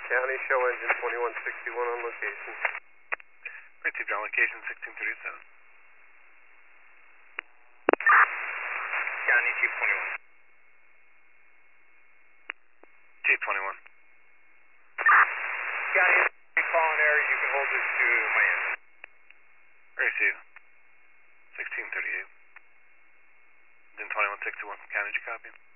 County, show engine 2161 on location. Received on location 1637. County, Chief 21. Chief 21. County, calling air, you can hold this to my engine. Received. 1638. Engine 2161 from County, did you copy?